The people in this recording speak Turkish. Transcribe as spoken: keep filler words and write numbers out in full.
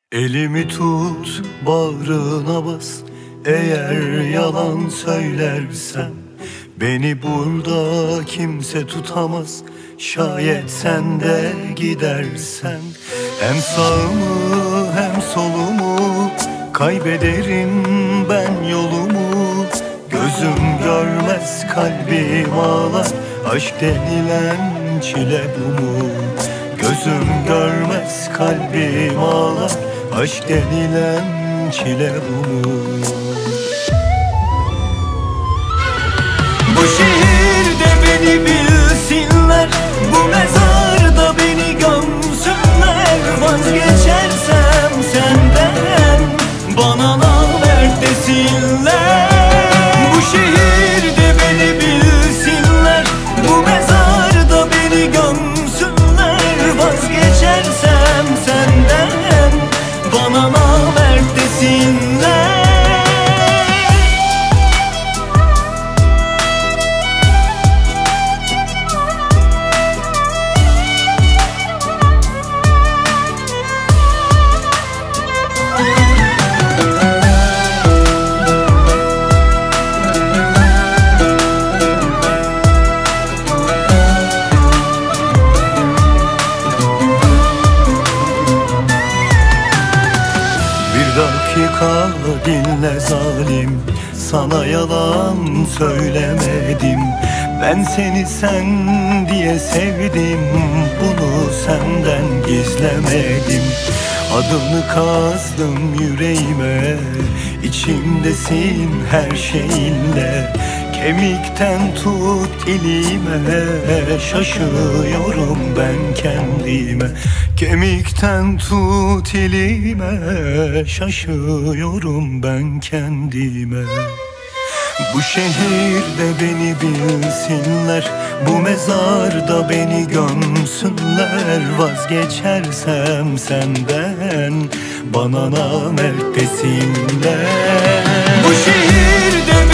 Elimi tut, bağrına bas. Eğer yalan söylersem beni burada kimse tutamaz. Şayet sen de gidersen hem sağımı hem solumu kaybederim ben yolumu. Gözüm görmez, kalbim ağlar, aşk denilen çile bu mu? Gözüm görmez, kalbim ağlar, aşk denilen çile bu mu? Bu şehirde beni bilsinler, bu mezarda beni gömsünler. Vazgeçersem senden bana namert desinler. Bu şehirde beni bilsinler, bu mezarda beni gömsünler. Vazgeçersem senden bana namert desinler. Bir dakika dinle zalim, sana yalan söylemedim. Ben seni sen diye sevdim, bunu senden gizlemedim. Adını kazdım yüreğime, içimdesin her şeyinle. Kemikten tut iliğime, şaşıyorum ben kendime. Kemikten tut iliğime, şaşıyorum ben kendime. Bu şehirde beni bilsinler, bu mezarda beni gömsünler. Vazgeçersem senden bana namert desinler. Bu şehirde